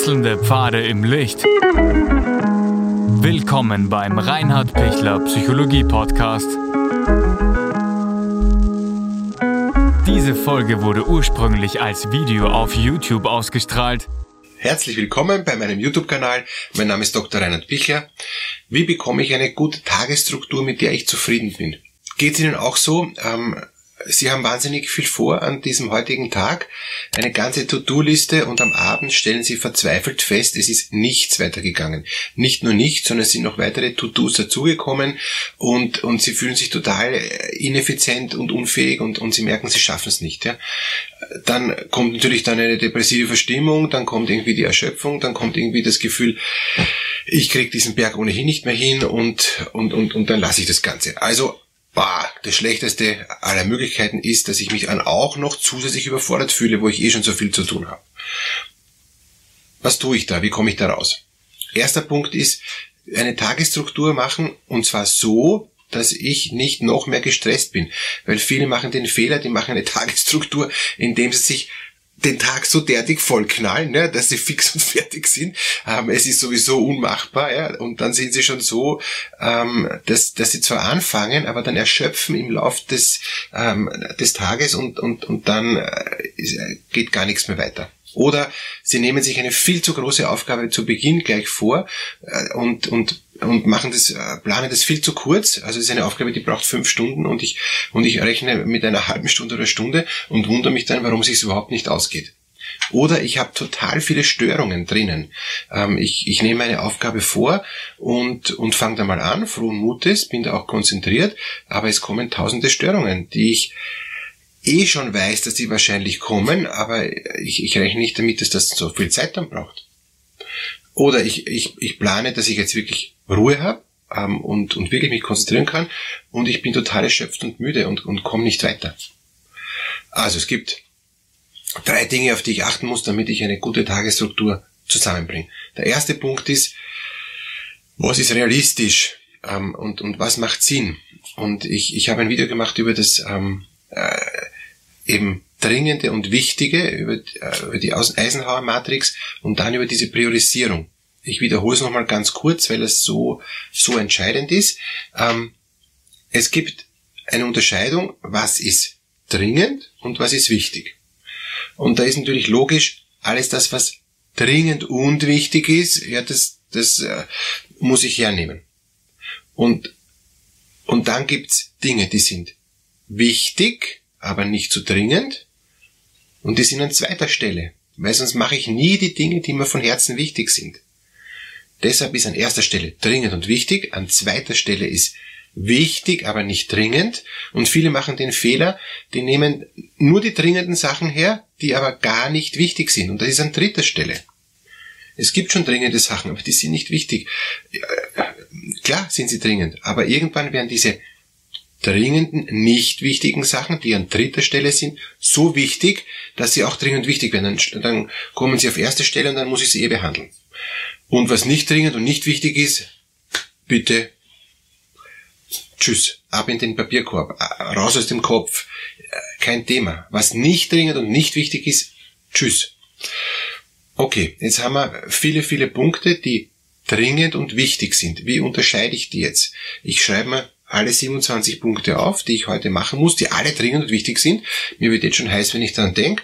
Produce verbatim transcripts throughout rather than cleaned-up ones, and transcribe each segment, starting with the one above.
Wechselnde Pfade im Licht. Willkommen beim Reinhard Pichler Psychologie Podcast. Diese Folge wurde ursprünglich als Video auf YouTube ausgestrahlt. Herzlich willkommen bei meinem YouTube-Kanal. Mein Name ist Doktor Reinhard Pichler. Wie bekomme ich eine gute Tagesstruktur, mit der ich zufrieden bin? Geht es Ihnen auch so? Ähm, Sie haben wahnsinnig viel vor an diesem heutigen Tag, eine ganze To-Do-Liste, und am Abend stellen Sie verzweifelt fest, es ist nichts weitergegangen. Nicht nur nichts, sondern es sind noch weitere To-Dos dazugekommen und und Sie fühlen sich total ineffizient und unfähig und und Sie merken, Sie schaffen es nicht. Ja? Dann kommt natürlich dann eine depressive Verstimmung, dann kommt irgendwie die Erschöpfung, dann kommt irgendwie das Gefühl, ich kriege diesen Berg ohnehin nicht mehr hin und und und und dann lasse ich das Ganze. Also Bah, das Schlechteste aller Möglichkeiten ist, dass ich mich dann auch noch zusätzlich überfordert fühle, wo ich eh schon so viel zu tun habe. Was tue ich da? Wie komme ich da raus? Erster Punkt ist, eine Tagesstruktur machen, und zwar so, dass ich nicht noch mehr gestresst bin. Weil viele machen den Fehler, die machen eine Tagesstruktur, indem sie sich den Tag so derartig vollknallen, ja, dass sie fix und fertig sind. Ähm, es ist sowieso unmachbar, ja, und dann sind sie schon so, ähm, dass, dass sie zwar anfangen, aber dann erschöpfen im Lauf des, ähm, des Tages und, und, und dann äh, geht gar nichts mehr weiter. Oder sie nehmen sich eine viel zu große Aufgabe zu Beginn gleich vor äh, und, und, und machen das, äh, planen das viel zu kurz. Also es ist eine Aufgabe, die braucht fünf Stunden und ich, und ich rechne mit einer halben Stunde oder Stunde und wundere mich dann, warum es sich überhaupt nicht ausgeht. Oder ich habe total viele Störungen drinnen. Ähm, ich, ich nehme eine Aufgabe vor und, und fange da mal an, frohen Mutes, bin da auch konzentriert, aber es kommen tausende Störungen, die ich eh schon weiß, dass die wahrscheinlich kommen, aber ich, ich rechne nicht damit, dass das so viel Zeit dann braucht. Oder ich, ich, ich plane, dass ich jetzt wirklich Ruhe habe ähm, und, und wirklich mich konzentrieren kann und ich bin total erschöpft und müde und, und komme nicht weiter. Also es gibt drei Dinge, auf die ich achten muss, damit ich eine gute Tagesstruktur zusammenbringe. Der erste Punkt ist, was ist realistisch ähm, und, und was macht Sinn? Und ich, ich habe ein Video gemacht über das ähm, äh, eben Dringende und Wichtige, über, äh, über die Eisenhower-Matrix und dann über diese Priorisierung. Ich wiederhole es nochmal ganz kurz, weil es so so entscheidend ist. Ähm, es gibt eine Unterscheidung, was ist dringend und was ist wichtig. Und da ist natürlich logisch, alles das, was dringend und wichtig ist, ja, das, das äh, muss ich hernehmen. Und, und dann gibt's Dinge, die sind wichtig, aber nicht zu dringend, und die sind an zweiter Stelle, weil sonst mache ich nie die Dinge, die mir von Herzen wichtig sind. Deshalb ist an erster Stelle dringend und wichtig, an zweiter Stelle ist wichtig, aber nicht dringend, und viele machen den Fehler, die nehmen nur die dringenden Sachen her, die aber gar nicht wichtig sind, und das ist an dritter Stelle. Es gibt schon dringende Sachen, aber die sind nicht wichtig. Klar sind sie dringend, aber irgendwann werden diese dringenden, nicht wichtigen Sachen, die an dritter Stelle sind, so wichtig, dass sie auch dringend wichtig werden. Dann, dann kommen sie auf erste Stelle und dann muss ich sie eh behandeln. Und was nicht dringend und nicht wichtig ist, bitte tschüss, ab in den Papierkorb, raus aus dem Kopf, kein Thema. Was nicht dringend und nicht wichtig ist, tschüss. Okay, jetzt haben wir viele, viele Punkte, die dringend und wichtig sind. Wie unterscheide ich die jetzt? Ich schreibe mir alle siebenundzwanzig Punkte auf, die ich heute machen muss, die alle dringend und wichtig sind. Mir wird jetzt schon heiß, wenn ich daran denke.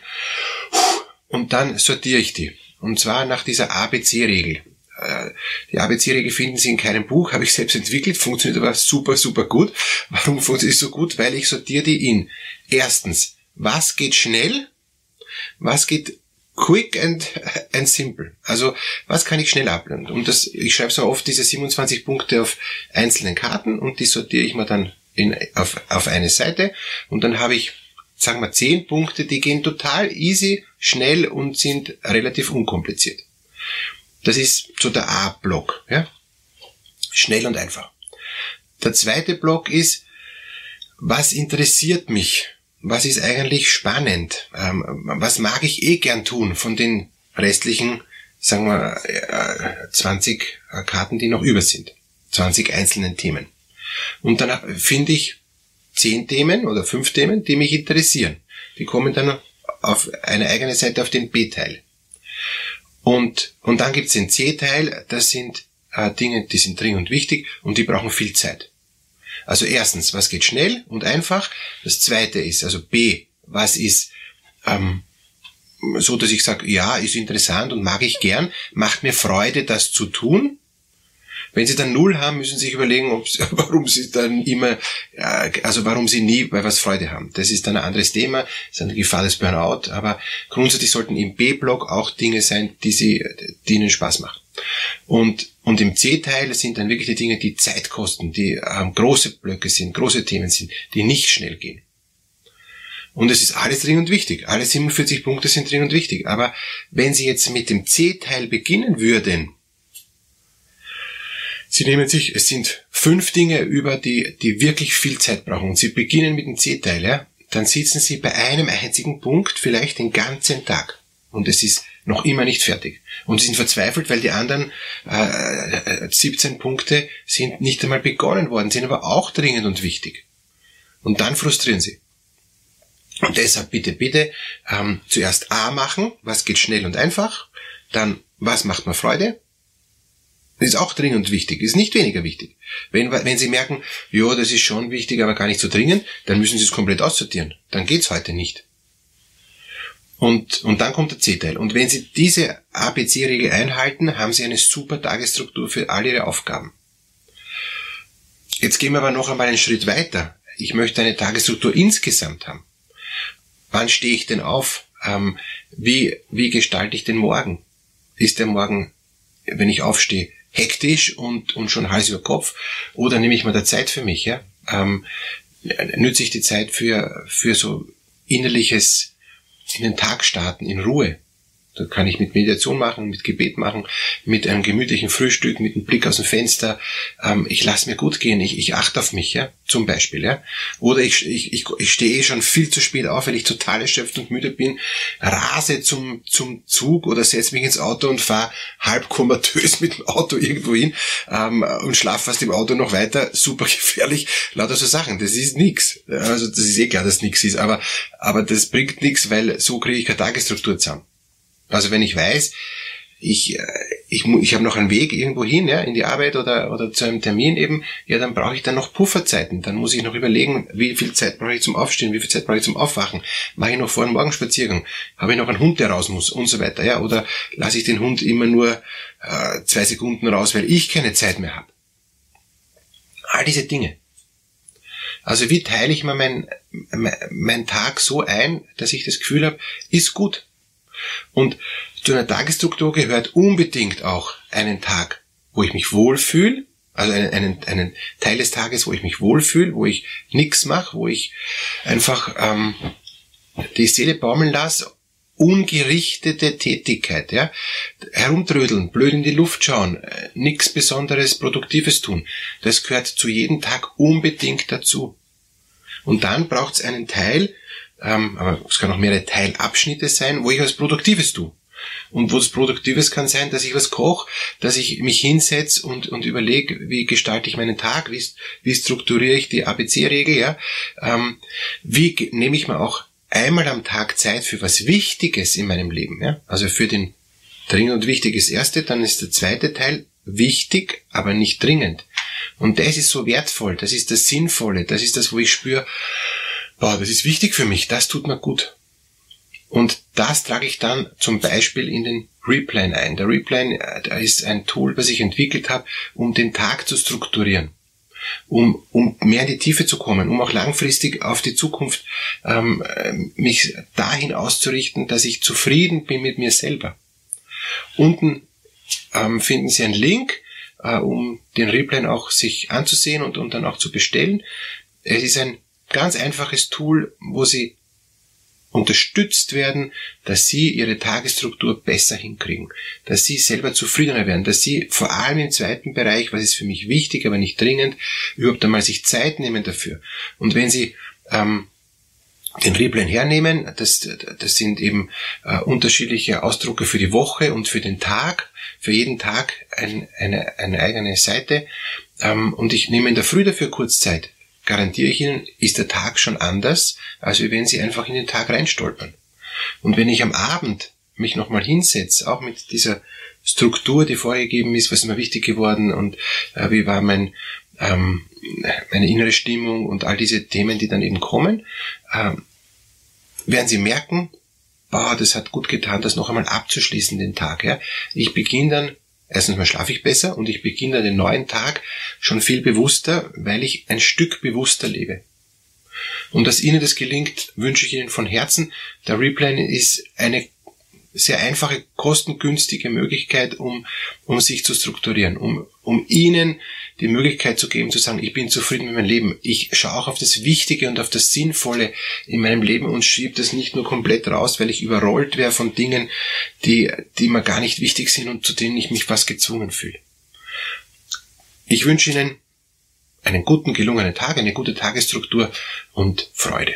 Und dann sortiere ich die. Und zwar nach dieser A B C-Regel. Die A B C-Regel finden Sie in keinem Buch, habe ich selbst entwickelt, funktioniert aber super, super gut. Warum funktioniert es so gut? Weil ich sortiere die in. Erstens, was geht schnell? Was geht quick and, and simple? Also, was kann ich schnell ablernen? Und das, ich schreibe so oft diese siebenundzwanzig Punkte auf einzelnen Karten und die sortiere ich mir dann in, auf, auf eine Seite, und dann habe ich, sagen wir, zehn Punkte, die gehen total easy, schnell und sind relativ unkompliziert. Das ist so der A-Block, ja? Schnell und einfach. Der zweite Block ist, was interessiert mich? Was ist eigentlich spannend? Ähm, was mag ich eh gern tun von den restlichen, sagen wir, äh, zwanzig Karten, die noch über sind? zwanzig einzelnen Themen. Und dann finde ich zehn Themen oder fünf Themen, die mich interessieren. Die kommen dann auf eine eigene Seite auf den B-Teil. Und, und dann gibt's den C-Teil, das sind äh, Dinge, die sind dringend und wichtig und die brauchen viel Zeit. Also erstens, was geht schnell und einfach? Das zweite ist, also B, was ist ähm, so, dass ich sage, ja, ist interessant und mag ich gern, macht mir Freude, das zu tun. Wenn Sie dann null haben, müssen Sie sich überlegen, ob, warum Sie dann immer, also warum Sie nie bei was Freude haben. Das ist dann ein anderes Thema, das ist eine Gefahr des Burnout, aber grundsätzlich sollten im B-Block auch Dinge sein, die Sie, die Ihnen Spaß machen. Und, und im C-Teil sind dann wirklich die Dinge, die Zeit kosten, die ähm, große Blöcke sind, große Themen sind, die nicht schnell gehen. Und es ist alles dringend wichtig. Alle siebenundvierzig Punkte sind dringend wichtig. Aber wenn Sie jetzt mit dem C-Teil beginnen würden, Sie nehmen sich, es sind fünf Dinge über, die, die wirklich viel Zeit brauchen. Und Sie beginnen mit dem C-Teil, ja, dann sitzen Sie bei einem einzigen Punkt vielleicht den ganzen Tag. Und es ist noch immer nicht fertig. Und Sie sind verzweifelt, weil die anderen äh, siebzehn Punkte sind nicht einmal begonnen worden, sind aber auch dringend und wichtig. Und dann frustrieren Sie. Und deshalb bitte, bitte ähm, zuerst A machen, was geht schnell und einfach. Dann, was macht mir Freude? Das ist auch dringend wichtig, ist nicht weniger wichtig. Wenn, wenn Sie merken, ja, das ist schon wichtig, aber gar nicht so dringend, dann müssen Sie es komplett aussortieren. Dann geht's heute nicht. Und, und dann kommt der C-Teil. Und wenn Sie diese A B C-Regel einhalten, haben Sie eine super Tagesstruktur für all Ihre Aufgaben. Jetzt gehen wir aber noch einmal einen Schritt weiter. Ich möchte eine Tagesstruktur insgesamt haben. Wann stehe ich denn auf? Ähm, wie, wie gestalte ich den Morgen? Ist der Morgen, wenn ich aufstehe, hektisch und, und schon Hals über Kopf? Oder nehme ich mal da Zeit für mich? Ja? Ähm, nütze ich die Zeit für, für so innerliches in den Tag starten, in Ruhe? Da kann ich mit Meditation machen, mit Gebet machen, mit einem gemütlichen Frühstück, mit einem Blick aus dem Fenster. Ähm, ich lasse mir gut gehen, ich, ich achte auf mich, ja, zum Beispiel, ja. Oder ich, ich, ich, ich stehe eh schon viel zu spät auf, weil ich total erschöpft und müde bin, rase zum, zum Zug oder setze mich ins Auto und fahre halb komatös mit dem Auto irgendwo hin ähm, und schlafe fast im Auto noch weiter. Super gefährlich, lauter so Sachen. Das ist nix. Also das ist eh klar, dass nix ist, aber, aber das bringt nix, weil so kriege ich keine Tagesstruktur zusammen. Also wenn ich weiß, ich ich ich habe noch einen Weg irgendwo hin, ja, in die Arbeit oder oder zu einem Termin eben, ja, dann brauche ich dann noch Pufferzeiten. Dann muss ich noch überlegen, wie viel Zeit brauche ich zum Aufstehen, wie viel Zeit brauche ich zum Aufwachen. Mache ich noch vor dem Morgenspaziergang? Habe ich noch einen Hund, der raus muss und so weiter, ja? Oder lasse ich den Hund immer nur äh, zwei Sekunden raus, weil ich keine Zeit mehr habe? All diese Dinge. Also wie teile ich mir meinen mein, mein Tag so ein, dass ich das Gefühl habe, ist gut. Und zu einer Tagesstruktur gehört unbedingt auch einen Tag, wo ich mich wohlfühle, also einen, einen, einen Teil des Tages, wo ich mich wohlfühle, wo ich nichts mache, wo ich einfach ähm, die Seele baumeln lasse, ungerichtete Tätigkeit, ja, herumtrödeln, blöd in die Luft schauen, äh, nichts Besonderes, Produktives tun, das gehört zu jedem Tag unbedingt dazu. Und dann braucht es einen Teil, Ähm, aber es kann auch mehrere Teilabschnitte sein, wo ich was Produktives tue. Und wo das Produktives kann sein, dass ich was koche, dass ich mich hinsetze und, und überlege, wie gestalte ich meinen Tag, wie, wie strukturiere ich die A B C-Regel, ja? Ähm, wie nehme ich mir auch einmal am Tag Zeit für was Wichtiges in meinem Leben, ja? Also für den dringend und wichtig ist das erste, dann ist der zweite Teil wichtig, aber nicht dringend. Und das ist so wertvoll, das ist das Sinnvolle, das ist das, wo ich spüre, boah, das ist wichtig für mich, das tut mir gut. Und das trage ich dann zum Beispiel in den Replan ein. Der Replan ist ein Tool, das ich entwickelt habe, um den Tag zu strukturieren, um, um mehr in die Tiefe zu kommen, um auch langfristig auf die Zukunft ähm, mich dahin auszurichten, dass ich zufrieden bin mit mir selber. Unten ähm, finden Sie einen Link, äh, um den Replan auch sich anzusehen und, und dann auch zu bestellen. Es ist ein ganz einfaches Tool, wo Sie unterstützt werden, dass Sie Ihre Tagesstruktur besser hinkriegen, dass Sie selber zufriedener werden, dass Sie vor allem im zweiten Bereich, was ist für mich wichtig, aber nicht dringend, überhaupt einmal sich Zeit nehmen dafür. Und wenn Sie ähm, den Replan hernehmen, das, das sind eben äh, unterschiedliche Ausdrucke für die Woche und für den Tag, für jeden Tag ein, eine, eine eigene Seite, ähm, und ich nehme in der Früh dafür kurz Zeit. Garantiere ich Ihnen, ist der Tag schon anders, als wenn Sie einfach in den Tag reinstolpern. Und wenn ich am Abend mich nochmal hinsetze, auch mit dieser Struktur, die vorgegeben ist, was ist mir wichtig geworden und äh, wie war mein, ähm, meine innere Stimmung und all diese Themen, die dann eben kommen, ähm, werden Sie merken, boah, das hat gut getan, das noch einmal abzuschließen, den Tag. Ja. Ich beginne dann, erstens mal schlafe ich besser und ich beginne dann den neuen Tag schon viel bewusster, weil ich ein Stück bewusster lebe. Und dass Ihnen das gelingt, wünsche ich Ihnen von Herzen. Der Replan ist eine sehr einfache, kostengünstige Möglichkeit, um, um sich zu strukturieren, um, um Ihnen die Möglichkeit zu geben, zu sagen, ich bin zufrieden mit meinem Leben. Ich schaue auch auf das Wichtige und auf das Sinnvolle in meinem Leben und schiebe das nicht nur komplett raus, weil ich überrollt wäre von Dingen, die, die mir gar nicht wichtig sind und zu denen ich mich fast gezwungen fühle. Ich wünsche Ihnen einen guten, gelungenen Tag, eine gute Tagesstruktur und Freude.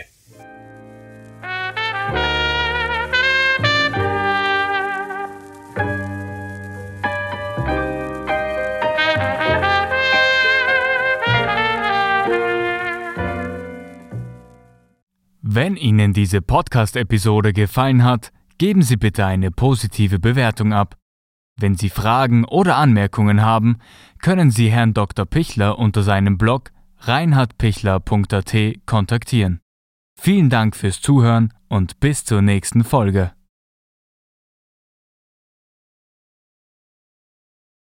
Wenn Ihnen diese Podcast-Episode gefallen hat, geben Sie bitte eine positive Bewertung ab. Wenn Sie Fragen oder Anmerkungen haben, können Sie Herrn Doktor Pichler unter seinem Blog reinhard pichler punkt a t kontaktieren. Vielen Dank fürs Zuhören und bis zur nächsten Folge.